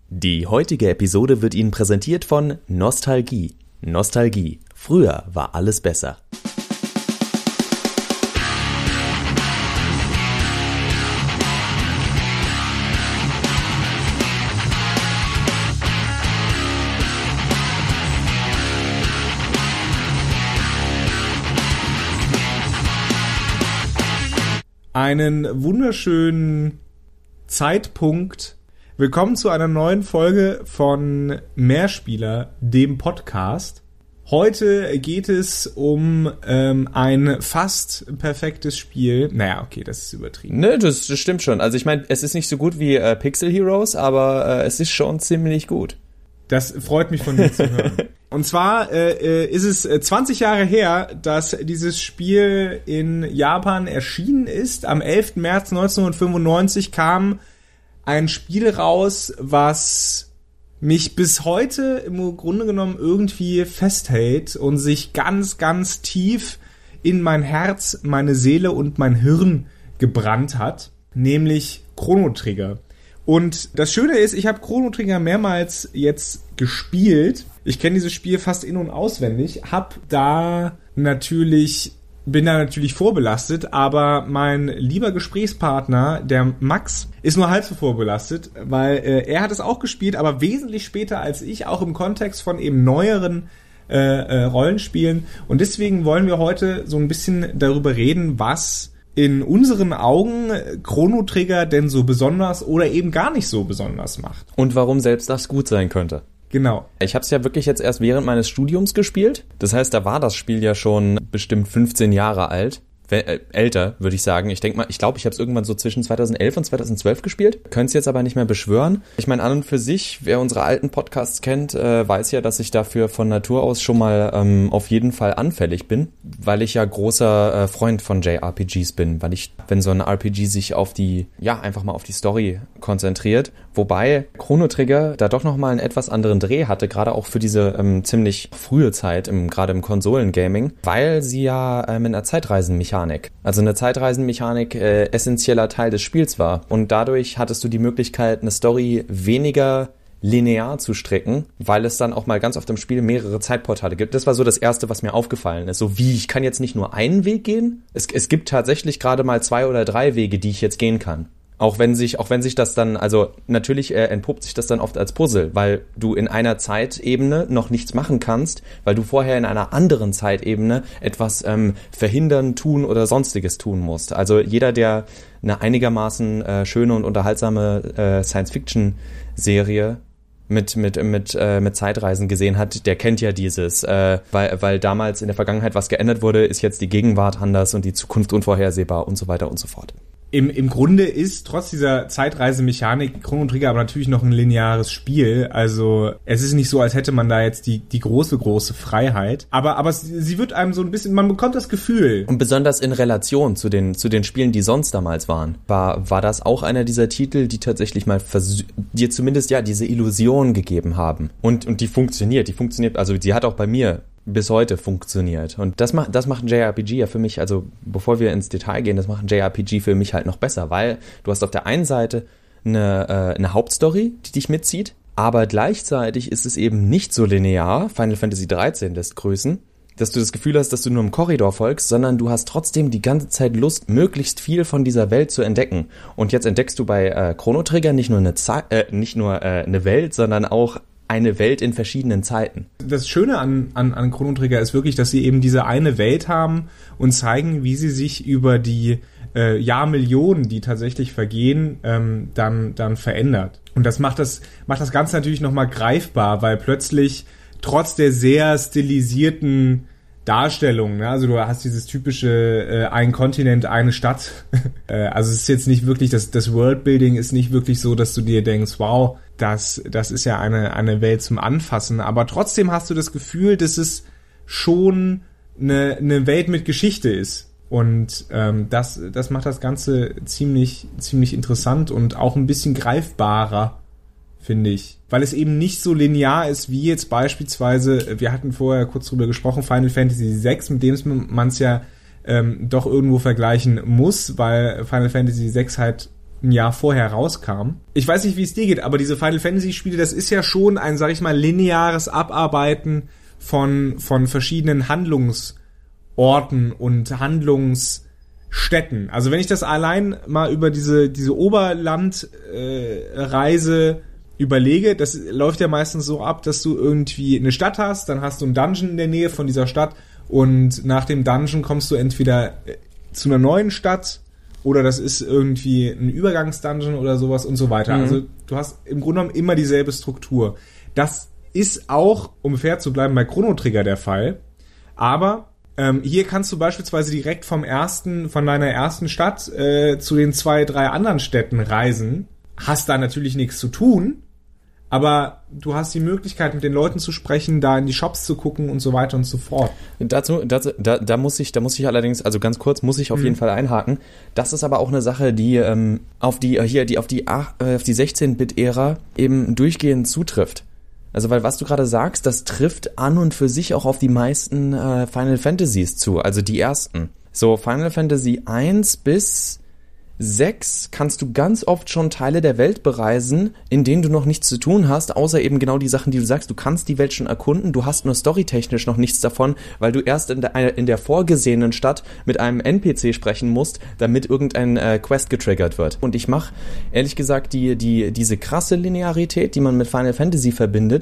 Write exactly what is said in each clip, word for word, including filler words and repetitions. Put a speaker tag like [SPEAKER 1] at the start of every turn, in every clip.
[SPEAKER 1] Die heutige Episode wird Ihnen präsentiert von Nostalgie. Nostalgie. Früher war alles besser.
[SPEAKER 2] Einen wunderschönen Zeitpunkt. Willkommen zu einer neuen Folge von Mehrspieler, dem Podcast. Heute geht es um ähm, ein fast perfektes Spiel. Naja, okay, das ist übertrieben.
[SPEAKER 1] Ne, das, das stimmt schon. Also ich meine, es ist nicht so gut wie äh, Pixel Heroes, aber äh, es ist schon ziemlich gut.
[SPEAKER 2] Das freut mich von dir zu hören. Und zwar äh, ist es zwanzig Jahre her, dass dieses Spiel in Japan erschienen ist. Am elften März neunzehnhundertfünfundneunzig kam ein Spiel raus, was mich bis heute im Grunde genommen irgendwie festhält und sich ganz, ganz tief in mein Herz, meine Seele und mein Hirn gebrannt hat, nämlich Chrono Trigger. Und das Schöne ist, ich habe Chrono Trigger mehrmals jetzt gespielt. Ich kenne dieses Spiel fast in- und auswendig, hab da natürlich, bin da natürlich vorbelastet, aber mein lieber Gesprächspartner, der Max, ist nur halb so vorbelastet, weil äh, er hat es auch gespielt, aber wesentlich später als ich, auch im Kontext von eben neueren äh, äh, Rollenspielen. Und deswegen wollen wir heute so ein bisschen darüber reden, was in unseren Augen Chrono Trigger denn so besonders oder eben gar nicht so besonders macht.
[SPEAKER 1] Und warum selbst das gut sein könnte.
[SPEAKER 2] Genau.
[SPEAKER 1] Ich habe es ja wirklich jetzt erst während meines Studiums gespielt. Das heißt, da war das Spiel ja schon bestimmt fünfzehn Jahre alt. Äh, älter, würde ich sagen. Ich denke mal, ich glaube, ich habe es irgendwann so zwischen zweitausendelf und zweitausendzwölf gespielt. Könnte es jetzt aber nicht mehr beschwören. Ich meine, an und für sich, wer unsere alten Podcasts kennt, äh, weiß ja, dass ich dafür von Natur aus schon mal ähm, auf jeden Fall anfällig bin, weil ich ja großer äh, Freund von J R P Gs bin, weil ich, wenn so ein R P G sich auf die, ja, einfach mal auf die Story konzentriert, wobei Chrono Trigger da doch nochmal einen etwas anderen Dreh hatte, gerade auch für diese ähm, ziemlich frühe Zeit, im, gerade im Konsolengaming, weil sie ja äh, mit einer Zeitreisenmechanik Also eine Zeitreisenmechanik äh, essentieller Teil des Spiels war. Und dadurch hattest du die Möglichkeit, eine Story weniger linear zu strecken, weil es dann auch mal ganz oft im Spiel mehrere Zeitportale gibt. Das war so das Erste, was mir aufgefallen ist. So wie, ich kann jetzt nicht nur einen Weg gehen. Es, es gibt tatsächlich gerade mal zwei oder drei Wege, die ich jetzt gehen kann. Auch wenn sich, auch wenn sich das dann, also natürlich äh, entpuppt sich das dann oft als Puzzle, weil du in einer Zeitebene noch nichts machen kannst, weil du vorher in einer anderen Zeitebene etwas ähm, verhindern, tun oder sonstiges tun musst. Also jeder, der eine einigermaßen äh, schöne und unterhaltsame äh, Science-Fiction-Serie mit mit mit äh, mit Zeitreisen gesehen hat, der kennt ja dieses, äh, weil weil damals in der Vergangenheit was geändert wurde, ist jetzt die Gegenwart anders und die Zukunft unvorhersehbar und so weiter und so fort.
[SPEAKER 2] Im, Im Grunde ist trotz dieser Zeitreisemechanik Chrono Trigger aber natürlich noch ein lineares Spiel. Also es ist nicht so, als hätte man da jetzt die die große, große Freiheit. Aber aber sie wird einem so ein bisschen, man bekommt das Gefühl.
[SPEAKER 1] Und besonders in Relation zu den zu den Spielen, die sonst damals waren, war war das auch einer dieser Titel, die tatsächlich mal vers- dir zumindest ja diese Illusion gegeben haben. Und und die funktioniert, die funktioniert, also sie hat auch bei mir bis heute funktioniert. Und das macht, das macht ein J R P G ja für mich, also bevor wir ins Detail gehen, das macht ein J R P G für mich halt noch besser, weil du hast auf der einen Seite eine, äh, eine Hauptstory, die dich mitzieht, aber gleichzeitig ist es eben nicht so linear, Final Fantasy dreizehn lässt grüßen, dass du das Gefühl hast, dass du nur im Korridor folgst, sondern du hast trotzdem die ganze Zeit Lust, möglichst viel von dieser Welt zu entdecken. Und jetzt entdeckst du bei äh, Chrono Trigger nicht nur eine Ze- äh, nicht nur äh, eine Welt, sondern auch eine Welt in verschiedenen Zeiten.
[SPEAKER 2] Das Schöne an, an, an Chrono Trigger ist wirklich, dass sie eben diese eine Welt haben und zeigen, wie sie sich über die äh, Jahrmillionen, die tatsächlich vergehen, ähm, dann, dann verändert. Und das macht das, macht das Ganze natürlich nochmal greifbar, weil plötzlich trotz der sehr stilisierten Darstellung, ne? Also du hast dieses typische äh, ein Kontinent, eine Stadt. äh, also es ist jetzt nicht wirklich, das, das Worldbuilding ist nicht wirklich so, dass du dir denkst, wow, das, das ist ja eine, eine Welt zum Anfassen. Aber trotzdem hast du das Gefühl, dass es schon eine, eine Welt mit Geschichte ist. Und ähm, das, das macht das Ganze ziemlich, ziemlich interessant und auch ein bisschen greifbarer, finde ich. Weil es eben nicht so linear ist, wie jetzt beispielsweise, wir hatten vorher kurz drüber gesprochen, Final Fantasy sechs, mit dem man es ja ähm, doch irgendwo vergleichen muss, weil Final Fantasy sechs halt ein Jahr vorher rauskam. Ich weiß nicht, wie es dir geht, aber diese Final Fantasy Spiele, das ist ja schon ein, sag ich mal, lineares Abarbeiten von, von verschiedenen Handlungsorten und Handlungsstätten. Also wenn ich das allein mal über diese, diese Oberlandreise äh, überlege, das läuft ja meistens so ab, dass du irgendwie eine Stadt hast, dann hast du einen Dungeon in der Nähe von dieser Stadt und nach dem Dungeon kommst du entweder zu einer neuen Stadt oder das ist irgendwie ein Übergangsdungeon oder sowas und so weiter. Mhm. Also du hast im Grunde genommen immer dieselbe Struktur. Das ist auch, um fair zu bleiben, bei Chrono Trigger der Fall. Aber ähm, hier kannst du beispielsweise direkt vom ersten, von deiner ersten Stadt äh, zu den zwei, drei anderen Städten reisen. Hast da natürlich nichts zu tun, aber du hast die Möglichkeit, mit den Leuten zu sprechen, da in die Shops zu gucken und so weiter und so fort.
[SPEAKER 1] Dazu, dazu da, da muss ich, da muss ich allerdings, also ganz kurz, muss ich auf mhm. jeden Fall einhaken. Das ist aber auch eine Sache, die ähm, auf die hier, die auf die äh, auf die sechzehn-Bit-Ära eben durchgehend zutrifft. Also weil was du gerade sagst, das trifft an und für sich auch auf die meisten äh, Final Fantasies zu, also die ersten. So Final Fantasy eins bis sechs kannst du ganz oft schon Teile der Welt bereisen, in denen du noch nichts zu tun hast, außer eben genau die Sachen, die du sagst. Du kannst die Welt schon erkunden, du hast nur storytechnisch noch nichts davon, weil du erst in der, in der vorgesehenen Stadt mit einem N P C sprechen musst, damit irgendein äh, Quest getriggert wird. Und ich mache, ehrlich gesagt, die, die, diese krasse Linearität, die man mit Final Fantasy verbindet,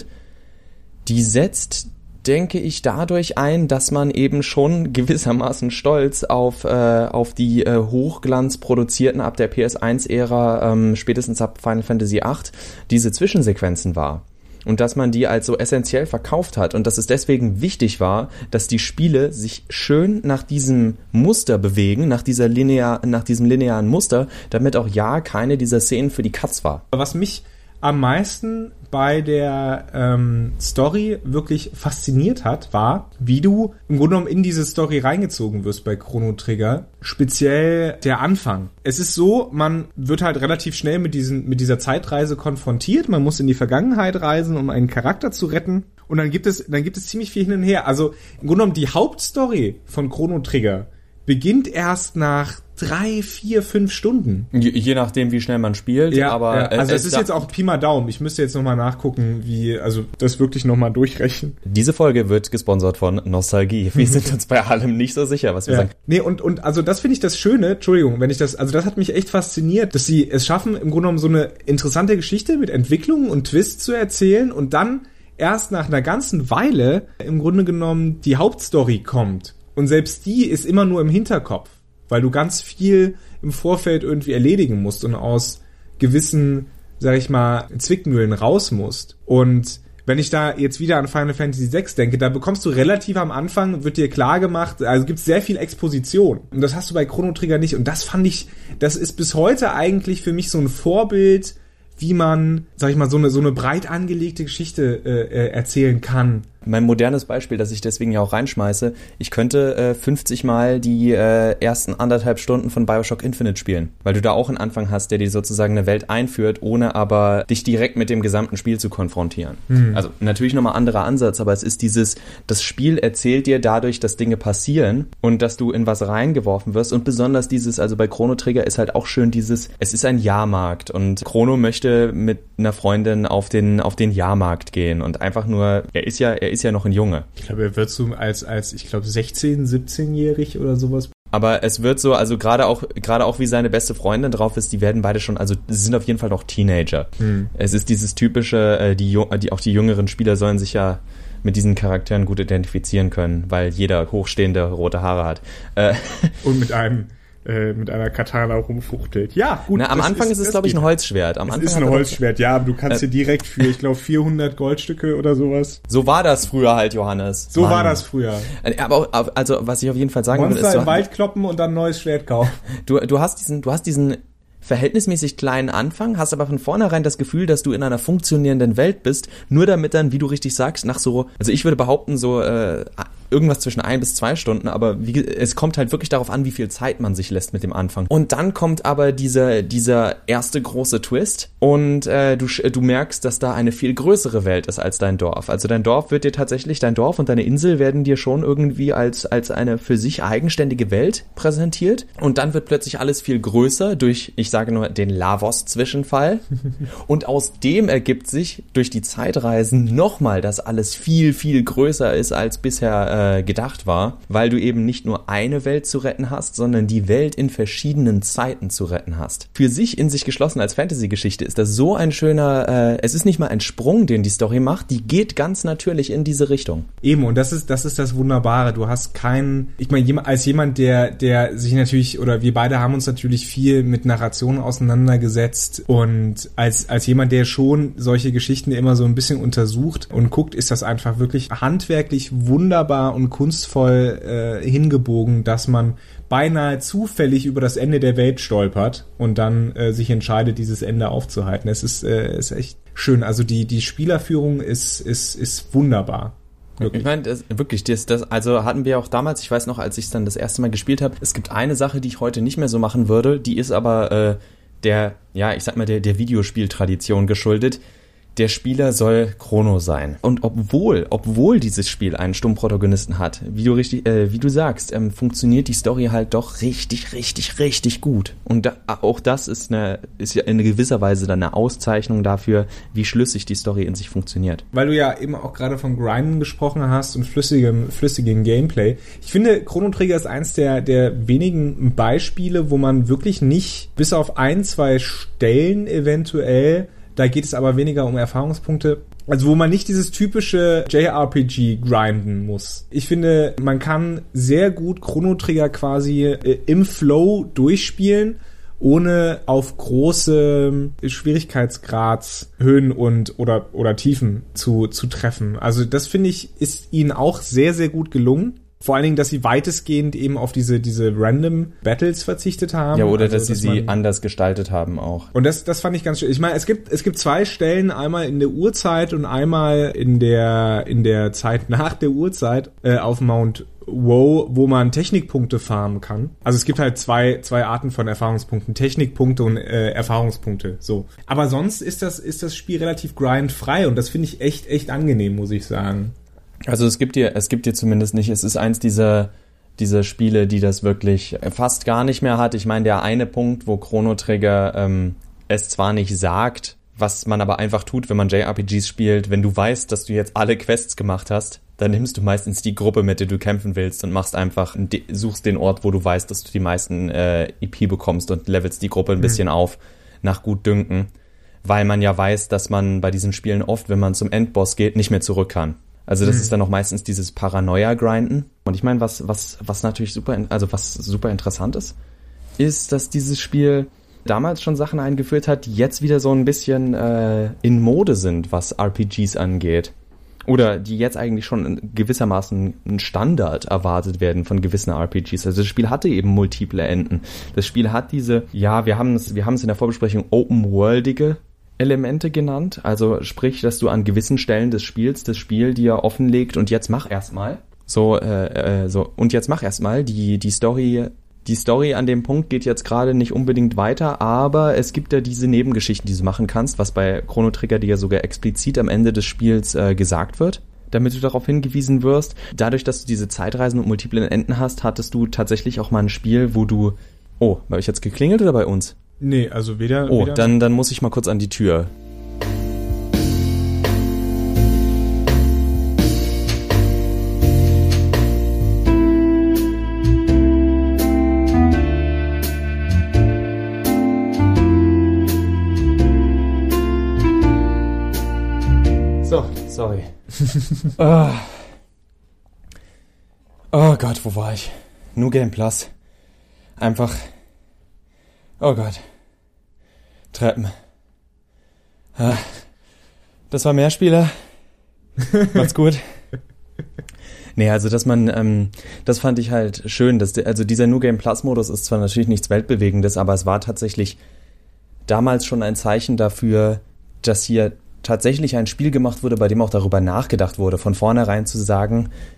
[SPEAKER 1] die setzt, denke ich, dadurch ein, dass man eben schon gewissermaßen stolz auf äh, auf die äh, Hochglanz produzierten ab der P S eins Ära, ähm, spätestens ab Final Fantasy acht, diese Zwischensequenzen war. Und dass man die als so essentiell verkauft hat und dass es deswegen wichtig war, dass die Spiele sich schön nach diesem Muster bewegen, nach dieser linear, nach diesem linearen Muster, damit auch ja keine dieser Szenen für die Katz war.
[SPEAKER 2] Was mich am meisten bei der ähm, Story wirklich fasziniert hat, war, wie du im Grunde genommen in diese Story reingezogen wirst bei Chrono Trigger. Speziell der Anfang. Es ist so, man wird halt relativ schnell mit diesen, mit dieser Zeitreise konfrontiert. Man muss in die Vergangenheit reisen, um einen Charakter zu retten. Und dann gibt es, dann gibt es ziemlich viel hin und her. Also im Grunde genommen die Hauptstory von Chrono Trigger beginnt erst nach drei, vier, fünf Stunden.
[SPEAKER 1] Je, je nachdem, wie schnell man spielt.
[SPEAKER 2] Ja,
[SPEAKER 1] aber
[SPEAKER 2] ja. Also es, es ist jetzt auch Pi mal Daumen. Ich müsste jetzt nochmal nachgucken, wie, also das wirklich nochmal durchrechnen.
[SPEAKER 1] Diese Folge wird gesponsert von Nostalgie. Wir sind uns bei allem nicht so sicher, was wir
[SPEAKER 2] ja.
[SPEAKER 1] sagen.
[SPEAKER 2] Nee, und, und also das finde ich das Schöne, Entschuldigung, wenn ich das, also das hat mich echt fasziniert, dass sie es schaffen, im Grunde genommen so eine interessante Geschichte mit Entwicklungen und Twists zu erzählen und dann erst nach einer ganzen Weile im Grunde genommen die Hauptstory kommt. Und selbst die ist immer nur im Hinterkopf, weil du ganz viel im Vorfeld irgendwie erledigen musst und aus gewissen, sag ich mal, Zwickmühlen raus musst. Und wenn ich da jetzt wieder an Final Fantasy sechs denke, da bekommst du relativ am Anfang, wird dir klar gemacht, also gibt's sehr viel Exposition. Und das hast du bei Chrono Trigger nicht. Und das fand ich, das ist bis heute eigentlich für mich so ein Vorbild, wie man, sag ich mal, so eine so eine breit angelegte Geschichte äh, erzählen kann.
[SPEAKER 1] Mein modernes Beispiel, das ich deswegen ja auch reinschmeiße, ich könnte äh, fünfzig Mal die äh, ersten anderthalb Stunden von Bioshock Infinite spielen, weil du da auch einen Anfang hast, der dir sozusagen eine Welt einführt, ohne aber dich direkt mit dem gesamten Spiel zu konfrontieren. Mhm. Also natürlich nochmal anderer Ansatz, aber es ist dieses, das Spiel erzählt dir dadurch, dass Dinge passieren und dass du in was reingeworfen wirst und besonders dieses, also bei Chrono Trigger ist halt auch schön dieses, es ist ein Jahrmarkt und Chrono möchte mit einer Freundin auf den auf den Jahrmarkt gehen und einfach nur, er ist ja, er ist ist ja noch ein Junge.
[SPEAKER 2] Ich glaube, er wird so als, als ich glaube, sechzehn-, siebzehnjährig oder sowas.
[SPEAKER 1] Aber es wird so, also gerade auch, gerade auch wie seine beste Freundin drauf ist, die werden beide schon, also sie sind auf jeden Fall noch Teenager. Hm. Es ist dieses typische, äh, die, die, auch die jüngeren Spieler sollen sich ja mit diesen Charakteren gut identifizieren können, weil jeder hochstehende rote Haare hat. Äh,
[SPEAKER 2] Und mit einem mit einer Katana rumfuchtelt. Ja, gut.
[SPEAKER 1] Na, am Anfang ist es, glaube ich, ein Holzschwert. Am
[SPEAKER 2] es
[SPEAKER 1] Anfang
[SPEAKER 2] ist ein Holzschwert, ja, aber du kannst äh, dir direkt für, ich glaube, vierhundert Goldstücke oder sowas.
[SPEAKER 1] So war das früher halt, Johannes.
[SPEAKER 2] So Mann. war das früher.
[SPEAKER 1] Aber also, was ich auf jeden Fall sagen
[SPEAKER 2] Monster
[SPEAKER 1] will, ist...
[SPEAKER 2] Monster im Wald kloppen und dann ein neues Schwert kaufen.
[SPEAKER 1] Du, du hast diesen, du hast diesen verhältnismäßig kleinen Anfang, hast aber von vornherein das Gefühl, dass du in einer funktionierenden Welt bist, nur damit dann, wie du richtig sagst, nach so, also ich würde behaupten, so äh, irgendwas zwischen ein bis zwei Stunden, aber wie, es kommt halt wirklich darauf an, wie viel Zeit man sich lässt mit dem Anfang. Und dann kommt aber dieser, dieser erste große Twist und äh, du, du merkst, dass da eine viel größere Welt ist als dein Dorf. Also dein Dorf wird dir tatsächlich, dein Dorf und deine Insel werden dir schon irgendwie als, als eine für sich eigenständige Welt präsentiert und dann wird plötzlich alles viel größer durch, ich sage nur, den Lavos-Zwischenfall und aus dem ergibt sich durch die Zeitreisen nochmal, dass alles viel, viel größer ist, als bisher äh, gedacht war, weil du eben nicht nur eine Welt zu retten hast, sondern die Welt in verschiedenen Zeiten zu retten hast. Für sich in sich geschlossen als Fantasy-Geschichte ist das so ein schöner, äh, es ist nicht mal ein Sprung, den die Story macht, die geht ganz natürlich in diese Richtung.
[SPEAKER 2] Eben, und das ist, das ist das Wunderbare. Du hast keinen, ich meine, als jemand, der, der sich natürlich, oder wir beide haben uns natürlich viel mit Narration auseinandergesetzt und als, als jemand, der schon solche Geschichten immer so ein bisschen untersucht und guckt, ist das einfach wirklich handwerklich wunderbar und kunstvoll äh, hingebogen, dass man beinahe zufällig über das Ende der Welt stolpert und dann äh, sich entscheidet, dieses Ende aufzuhalten. Es ist, äh, ist echt schön. Also die, die Spielerführung ist, ist, ist wunderbar.
[SPEAKER 1] Wirklich. Ich meine, das, wirklich, das, das, also hatten wir auch damals, ich weiß noch, als ich es dann das erste Mal gespielt habe, es gibt eine Sache, die ich heute nicht mehr so machen würde, die ist aber äh, der, ja, ich sag mal, der, der Videospieltradition geschuldet. Der Spieler soll Chrono sein. Und obwohl, obwohl dieses Spiel einen Stummprotagonisten hat, wie du richtig, äh, wie du sagst, ähm, funktioniert die Story halt doch richtig, richtig, richtig gut. Und da, auch das ist eine, ist ja in gewisser Weise dann eine Auszeichnung dafür, wie schlüssig die Story in sich funktioniert.
[SPEAKER 2] Weil du ja eben auch gerade von Grinden gesprochen hast und flüssigem, flüssigem Gameplay. Ich finde, Chrono Trigger ist eins der, der wenigen Beispiele, wo man wirklich nicht, bis auf ein, zwei Stellen eventuell, da geht es aber weniger um Erfahrungspunkte. Also wo man nicht dieses typische J R P G grinden muss. Ich finde, man kann sehr gut Chrono Trigger quasi äh, im Flow durchspielen, ohne auf große Schwierigkeitsgradshöhen und oder oder Tiefen zu zu treffen. Also das finde ich ist ihnen auch sehr sehr gut gelungen. Vor allen Dingen, dass sie weitestgehend eben auf diese diese Random Battles verzichtet haben.
[SPEAKER 1] Ja, oder also, dass sie
[SPEAKER 2] dass
[SPEAKER 1] sie anders gestaltet haben auch.
[SPEAKER 2] Und das das fand ich ganz schön. Ich meine, es gibt es gibt zwei Stellen, einmal in der Urzeit und einmal in der in der Zeit nach der Urzeit äh, auf Mount WoW, wo man Technikpunkte farmen kann. Also es gibt halt zwei zwei Arten von Erfahrungspunkten, Technikpunkte und äh, Erfahrungspunkte. So. Aber sonst ist das ist das Spiel relativ grindfrei und das finde ich echt echt angenehm, muss ich sagen.
[SPEAKER 1] Also es gibt dir, es gibt dir zumindest nicht, es ist eins dieser, dieser Spiele, die das wirklich fast gar nicht mehr hat. Ich meine, der eine Punkt, wo Chrono Trigger ähm, es zwar nicht sagt, was man aber einfach tut, wenn man J R P Gs spielt, wenn du weißt, dass du jetzt alle Quests gemacht hast, dann nimmst du meistens die Gruppe, mit der du kämpfen willst und machst einfach, suchst den Ort, wo du weißt, dass du die meisten äh, E P bekommst und levelst die Gruppe ein bisschen mhm. auf, nach Gutdünken, weil man ja weiß, dass man bei diesen Spielen oft, wenn man zum Endboss geht, nicht mehr zurück kann. Also das mhm. ist dann auch meistens dieses Paranoia-Grinden. Und ich meine, was was was natürlich super, also was super interessant ist, ist, dass dieses Spiel damals schon Sachen eingeführt hat, die jetzt wieder so ein bisschen äh, in Mode sind, was R P Gs angeht. Oder die jetzt eigentlich schon gewissermaßen ein Standard erwartet werden von gewissen R P Gs. Also das Spiel hatte eben multiple Enden. Das Spiel hat diese, ja, wir haben es, wir haben es in der Vorbesprechung open-worldige Elemente genannt, also sprich, dass du an gewissen Stellen des Spiels das Spiel dir offenlegt und jetzt mach erstmal. So, äh, äh, so und jetzt mach erstmal. Die die Story, die Story an dem Punkt geht jetzt gerade nicht unbedingt weiter, aber es gibt ja diese Nebengeschichten, die du machen kannst, was bei Chrono Trigger dir ja sogar explizit am Ende des Spiels äh, gesagt wird, damit du darauf hingewiesen wirst. Dadurch, dass du diese Zeitreisen und multiplen Enden hast, hattest du tatsächlich auch mal ein Spiel, wo du, oh, habe ich jetzt geklingelt oder bei uns?
[SPEAKER 2] Nee, also weder...
[SPEAKER 1] Oh,
[SPEAKER 2] weder
[SPEAKER 1] dann, dann muss ich mal kurz an die Tür. So, sorry. oh. oh Gott, wo war ich? New Game Plus. Einfach... Oh Gott. Treppen. Ah. Das war Mehrspieler. Macht's gut. Nee, also dass man, ähm, das fand ich halt schön. Dass de, also dieser New Game Plus Modus ist zwar natürlich nichts Weltbewegendes, aber es war tatsächlich damals schon ein Zeichen dafür, dass hier tatsächlich ein Spiel gemacht wurde, bei dem auch darüber nachgedacht wurde, von vornherein zu sagen,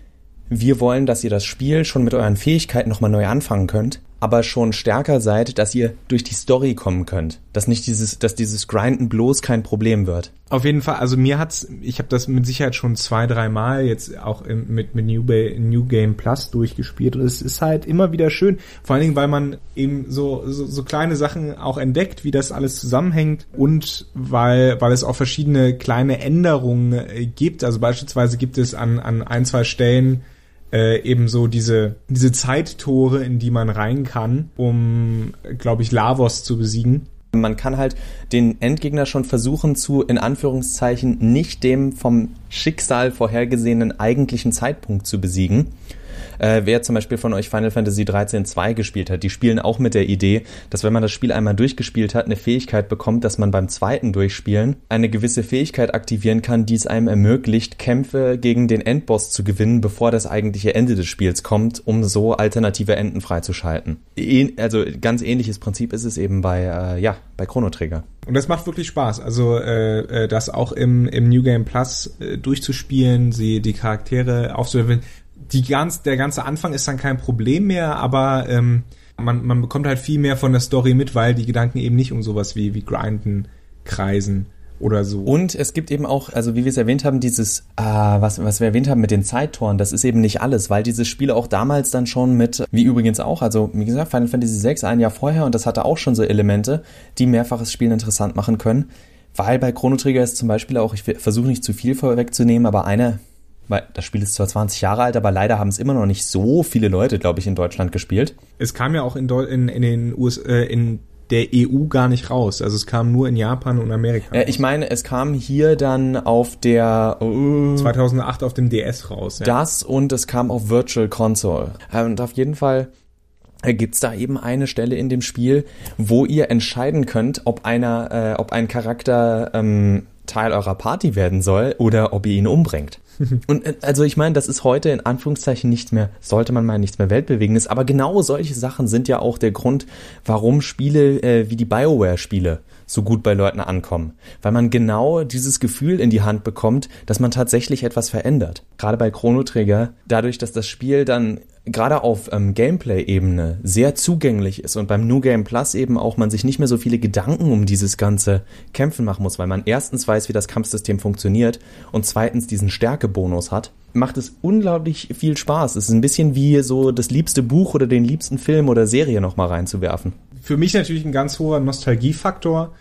[SPEAKER 1] wir wollen, dass ihr das Spiel schon mit euren Fähigkeiten nochmal neu anfangen könnt, aber schon stärker seid, dass ihr durch die Story kommen könnt. Dass nicht dieses, dass dieses Grinden bloß kein Problem wird.
[SPEAKER 2] Auf jeden Fall, also mir hat's, ich habe das mit Sicherheit schon zwei, drei Mal jetzt auch im, mit, mit New, Bay, New Game Plus durchgespielt und es ist halt immer wieder schön, vor allen Dingen, weil man eben so, so, so kleine Sachen auch entdeckt, wie das alles zusammenhängt und weil, weil es auch verschiedene kleine Änderungen gibt, also beispielsweise gibt es an, an ein, zwei Stellen Äh, eben so diese diese Zeittore, in die man rein kann, um, glaube ich, Lavos zu besiegen.
[SPEAKER 1] Man kann halt den Endgegner schon versuchen zu, in Anführungszeichen, nicht dem vom Schicksal vorhergesehenen eigentlichen Zeitpunkt zu besiegen. Äh, wer zum Beispiel von euch Final Fantasy dreizehn zwei gespielt hat, die spielen auch mit der Idee, dass wenn man das Spiel einmal durchgespielt hat, eine Fähigkeit bekommt, dass man beim zweiten Durchspielen eine gewisse Fähigkeit aktivieren kann, die es einem ermöglicht, Kämpfe gegen den Endboss zu gewinnen, bevor das eigentliche Ende des Spiels kommt, um so alternative Enden freizuschalten. E- also ganz ähnliches Prinzip ist es eben bei, äh, ja, bei Chrono Trigger.
[SPEAKER 2] Und das macht wirklich Spaß, also äh, das auch im, im New Game Plus äh, durchzuspielen, sie die Charaktere aufzuleveln. Die ganz, der ganze Anfang ist dann kein Problem mehr, aber ähm, man, man bekommt halt viel mehr von der Story mit, weil die Gedanken eben nicht um sowas wie, wie Grinden kreisen oder so.
[SPEAKER 1] Und es gibt eben auch, also wie wir es erwähnt haben, dieses, äh, was, was wir erwähnt haben mit den Zeittoren, das ist eben nicht alles, weil dieses Spiel auch damals dann schon mit, wie übrigens auch, also wie gesagt, Final Fantasy sechs ein Jahr vorher und das hatte auch schon so Elemente, die mehrfaches Spielen interessant machen können, weil bei Chrono Trigger ist zum Beispiel auch, ich versuche nicht zu viel vorwegzunehmen, aber eine weil das Spiel ist zwar zwanzig Jahre alt, aber leider haben es immer noch nicht so viele Leute, glaube ich, in Deutschland gespielt.
[SPEAKER 2] Es kam ja auch in, Deu- in, in den U S, äh, in der E U gar nicht raus. Also es kam nur in Japan und Amerika
[SPEAKER 1] äh, Ich meine, es kam hier dann auf der
[SPEAKER 2] uh, zweitausendacht auf dem D S raus.
[SPEAKER 1] Ja. Das und es kam auf Virtual Console. Und auf jeden Fall gibt's da eben eine Stelle in dem Spiel, wo ihr entscheiden könnt, ob einer, äh, ob ein Charakter ähm, Teil eurer Party werden soll oder ob ihr ihn umbringt. Und also ich meine, das ist heute in Anführungszeichen nicht mehr, sollte man meinen, nichts mehr Weltbewegendes, aber genau solche Sachen sind ja auch der Grund, warum Spiele äh, wie die BioWare-Spiele so gut bei Leuten ankommen. Weil man genau dieses Gefühl in die Hand bekommt, dass man tatsächlich etwas verändert. Gerade bei Chrono Trigger, dadurch, dass das Spiel dann gerade auf ähm, Gameplay-Ebene sehr zugänglich ist und beim New Game Plus eben auch man sich nicht mehr so viele Gedanken um dieses ganze Kämpfen machen muss, weil man erstens weiß, wie das Kampfsystem funktioniert und zweitens diesen Stärkebonus hat, macht es unglaublich viel Spaß. Es ist ein bisschen wie so das liebste Buch oder den liebsten Film oder Serie nochmal reinzuwerfen.
[SPEAKER 2] Für mich natürlich ein ganz hoher Nostalgiefaktor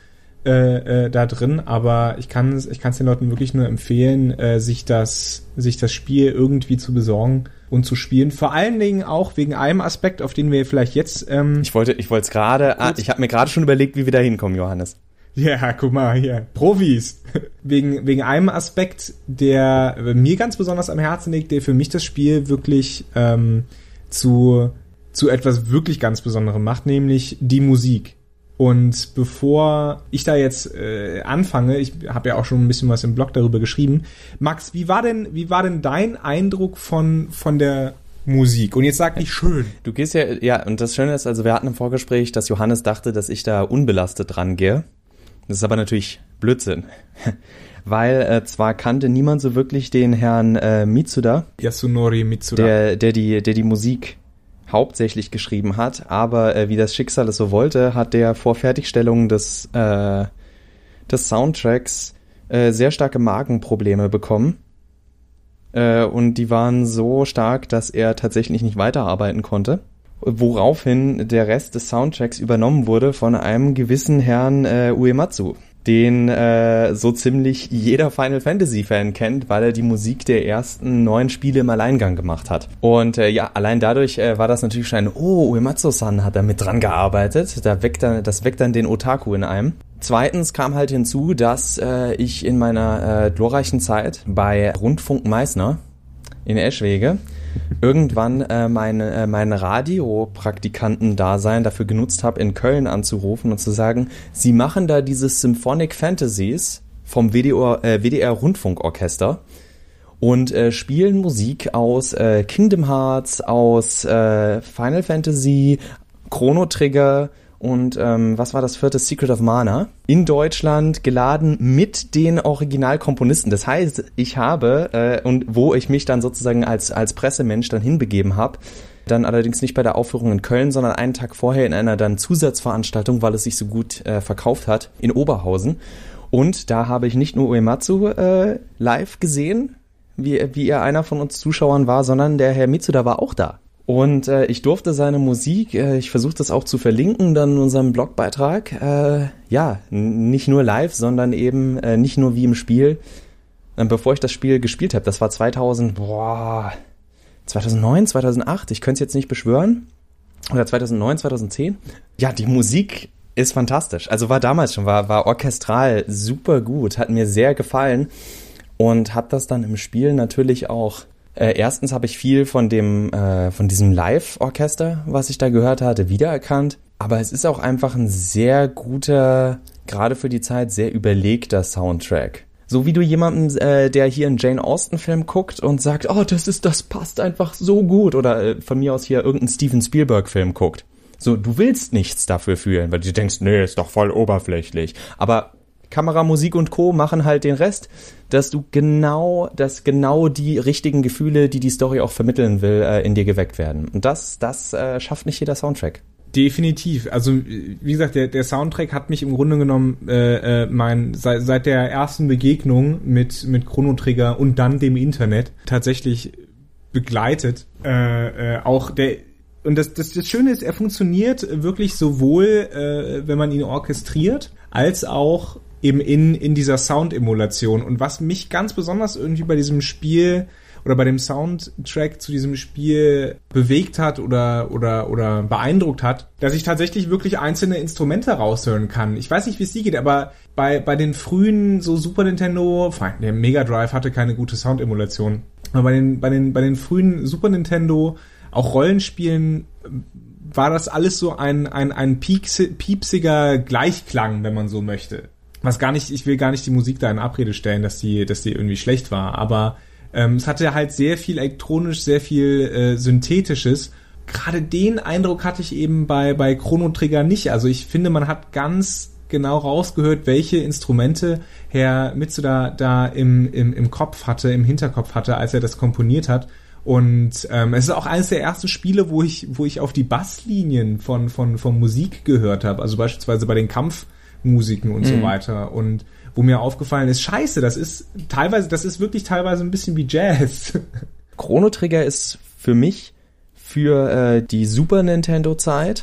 [SPEAKER 2] äh, äh, da drin, aber ich kann es ich kann es den Leuten wirklich nur empfehlen, äh, sich das sich das Spiel irgendwie zu besorgen und zu spielen. Vor allen Dingen auch wegen einem Aspekt, auf den wir vielleicht jetzt ähm,
[SPEAKER 1] Ich wollte ich wollte es gerade, ah, ich habe mir gerade schon überlegt, wie wir da hinkommen, Johannes.
[SPEAKER 2] Ja, guck mal hier, Profis. wegen wegen einem Aspekt, der mir ganz besonders am Herzen liegt, der für mich das Spiel wirklich ähm, zu zu etwas wirklich ganz Besonderem macht, nämlich die Musik. Und bevor ich da jetzt äh, anfange, ich habe ja auch schon ein bisschen was im Blog darüber geschrieben. Max, wie war denn, wie war denn dein Eindruck von von der Musik? Und jetzt sag nicht schön.
[SPEAKER 1] Du gehst ja, ja, und das Schöne ist, also wir hatten im Vorgespräch, dass Johannes dachte, dass ich da unbelastet rangehe. Das ist aber natürlich Blödsinn. Weil äh, zwar kannte niemand so wirklich den Herrn äh, Mitsuda,
[SPEAKER 2] Yasunori Mitsuda,
[SPEAKER 1] der, der die, der die Musik hauptsächlich geschrieben hat, aber äh, wie das Schicksal es so wollte, hat der vor Fertigstellung des, äh, des Soundtracks äh, sehr starke Magenprobleme bekommen. Äh, und die waren so stark, dass er tatsächlich nicht weiterarbeiten konnte. Woraufhin der Rest des Soundtracks übernommen wurde von einem gewissen Herrn äh, Uematsu, den äh, so ziemlich jeder Final Fantasy Fan kennt, weil er die Musik der ersten neun Spiele im Alleingang gemacht hat. Und äh, ja, allein dadurch äh, war das natürlich schon ein, oh, Uematsu-san hat da mit dran gearbeitet. Da weckt dann, das weckt dann den Otaku in einem. Zweitens kam halt hinzu, dass äh, ich in meiner äh, glorreichen Zeit bei Rundfunk Meißner in Eschwege irgendwann äh, meine, äh, mein Radiopraktikanten-Dasein dafür genutzt habe, in Köln anzurufen und zu sagen, sie machen da dieses Symphonic Fantasies vom W D R, äh, W D R Rundfunkorchester und äh, spielen Musik aus äh, Kingdom Hearts, aus äh, Final Fantasy, Chrono Trigger und ähm, was war das vierte? Secret of Mana. In Deutschland geladen mit den Originalkomponisten. Das heißt, ich habe, äh, und wo ich mich dann sozusagen als, als Pressemensch dann hinbegeben habe, dann allerdings nicht bei der Aufführung in Köln, sondern einen Tag vorher in einer dann Zusatzveranstaltung, weil es sich so gut äh, verkauft hat, in Oberhausen. Und da habe ich nicht nur Uematsu äh, live gesehen, wie, wie er einer von uns Zuschauern war, sondern der Herr Mitsuda war auch da. Und äh, ich durfte seine Musik, äh, ich versuche das auch zu verlinken, dann in unserem Blogbeitrag, äh, ja, n- nicht nur live, sondern eben äh, nicht nur wie im Spiel, äh, bevor ich das Spiel gespielt habe. Das war zweitausend, boah, zweitausendneun, zweitausendacht, ich könnte es jetzt nicht beschwören, oder zweitausendneun, zweitausendzehn. Ja, die Musik ist fantastisch, also war damals schon, war, war orchestral super gut, hat mir sehr gefallen und hat das dann im Spiel natürlich auch. Äh, erstens habe ich viel von dem, äh, von diesem Live-Orchester, was ich da gehört hatte, wiedererkannt. Aber es ist auch einfach ein sehr guter, gerade für die Zeit, sehr überlegter Soundtrack. So wie du jemanden, äh, der hier einen Jane Austen-Film guckt und sagt, oh, das ist, das passt einfach so gut. Oder äh, von mir aus hier irgendeinen Steven Spielberg-Film guckt. So, du willst nichts dafür fühlen, weil du denkst, nee, ist doch voll oberflächlich. Aber Kamera, Musik und Co. machen halt den Rest, dass du genau, dass genau die richtigen Gefühle, die die Story auch vermitteln will, äh, in dir geweckt werden. Und das, das äh, schafft nicht jeder Soundtrack.
[SPEAKER 2] Definitiv. Also wie gesagt, der, der Soundtrack hat mich im Grunde genommen äh, äh, mein seit, seit der ersten Begegnung mit mit Chrono Trigger und dann dem Internet tatsächlich begleitet. Äh, äh, auch der und das, das das Schöne ist, er funktioniert wirklich sowohl, äh, wenn man ihn orchestriert, als auch eben in in dieser Soundemulation. Und was mich ganz besonders irgendwie bei diesem Spiel oder bei dem Soundtrack zu diesem Spiel bewegt hat oder oder oder beeindruckt hat, dass ich tatsächlich wirklich einzelne Instrumente raushören kann. Ich weiß nicht, wie es dir geht, aber bei bei den frühen so Super Nintendo, der Mega Drive hatte keine gute Soundemulation, aber bei den bei den bei den frühen Super Nintendo auch Rollenspielen war das alles so ein ein ein piepsiger Gleichklang, wenn man so möchte. Was gar nicht, ich will gar nicht die Musik da in Abrede stellen, dass die dass die irgendwie schlecht war, aber Ähm, es hatte halt sehr viel elektronisch, sehr viel äh, Synthetisches. Gerade den Eindruck hatte ich eben bei bei Chrono Trigger nicht. Also ich finde, man hat ganz genau rausgehört, welche Instrumente Herr Mitsuda da im im im Kopf hatte, im Hinterkopf hatte, als er das komponiert hat. Und ähm, es ist auch eines der ersten Spiele, wo ich wo ich auf die Basslinien von von von Musik gehört habe. Also beispielsweise bei den Kampfmusiken und mhm. so weiter. Und wo mir aufgefallen ist, scheiße, das ist teilweise, das ist wirklich teilweise ein bisschen wie Jazz.
[SPEAKER 1] Chrono Trigger ist für mich für äh, die Super Nintendo-Zeit,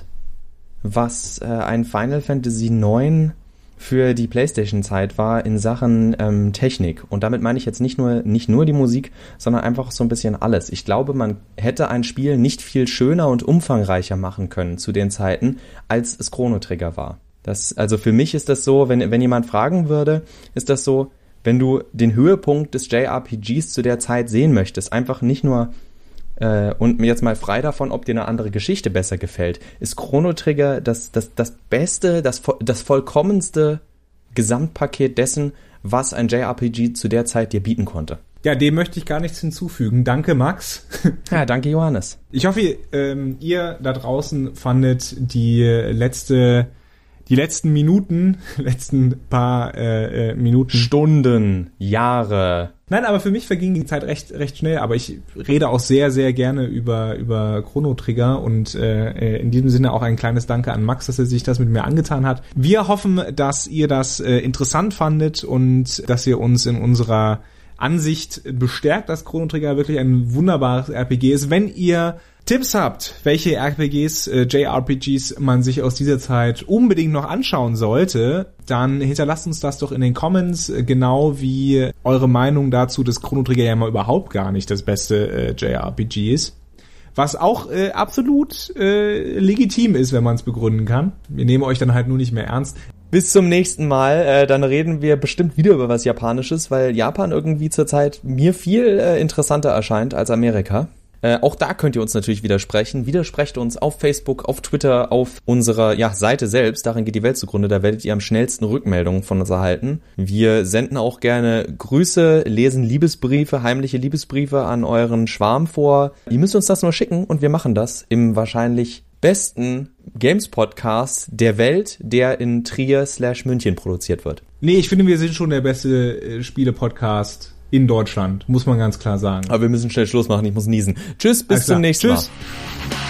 [SPEAKER 1] was äh, ein Final Fantasy neun für die PlayStation-Zeit war in Sachen ähm, Technik. Und damit meine ich jetzt nicht nur nicht nur die Musik, sondern einfach so ein bisschen alles. Ich glaube, man hätte ein Spiel nicht viel schöner und umfangreicher machen können zu den Zeiten, als es Chrono Trigger war. Das, also für mich ist das so, wenn, wenn jemand fragen würde, ist das so, wenn du den Höhepunkt des J R P Gs zu der Zeit sehen möchtest, einfach nicht nur, äh, und jetzt mal frei davon, ob dir eine andere Geschichte besser gefällt, ist Chrono Trigger das, das, das beste, das, das vollkommenste Gesamtpaket dessen, was ein J R P G zu der Zeit dir bieten konnte.
[SPEAKER 2] Ja, dem möchte ich gar nichts hinzufügen. Danke, Max.
[SPEAKER 1] Ja, danke, Johannes.
[SPEAKER 2] Ich hoffe, ähm, ihr da draußen fandet die letzte Die letzten Minuten, letzten paar äh, äh, Minuten.
[SPEAKER 1] Stunden, Jahre.
[SPEAKER 2] Nein, aber für mich verging die Zeit recht recht schnell. Aber ich rede auch sehr, sehr gerne über über Chrono Trigger. Und äh, in diesem Sinne auch ein kleines Danke an Max, dass er sich das mit mir angetan hat. Wir hoffen, dass ihr das äh, interessant fandet und dass ihr uns in unserer Ansicht bestärkt, dass Chrono Trigger wirklich ein wunderbares R P G ist. Wenn ihr Tipps habt, welche R P Gs, äh, J R P Gs man sich aus dieser Zeit unbedingt noch anschauen sollte, dann hinterlasst uns das doch in den Comments, äh, genau wie eure Meinung dazu, dass Chrono Trigger ja mal überhaupt gar nicht das beste äh, J R P G ist. Was auch äh, absolut äh, legitim ist, wenn man es begründen kann. Wir nehmen euch dann halt nur nicht mehr ernst.
[SPEAKER 1] Bis zum nächsten Mal, äh, dann reden wir bestimmt wieder über was Japanisches, weil Japan irgendwie zurzeit mir viel äh, interessanter erscheint als Amerika. Äh, auch da könnt ihr uns natürlich widersprechen. Widersprecht uns auf Facebook, auf Twitter, auf unserer ja, Seite selbst. Darin geht die Welt zugrunde. Da werdet ihr am schnellsten Rückmeldungen von uns erhalten. Wir senden auch gerne Grüße, lesen Liebesbriefe, heimliche Liebesbriefe an euren Schwarm vor. Ihr müsst uns das nur schicken und wir machen das im wahrscheinlich besten Games-Podcasts der Welt, der in Trier slash München produziert wird.
[SPEAKER 2] Nee, ich finde, wir sind schon der beste äh, Spiele-Podcast in Deutschland, muss man ganz klar sagen.
[SPEAKER 1] Aber wir müssen schnell Schluss machen, ich muss niesen. Tschüss, bis zum nächsten Mal. Tschüss.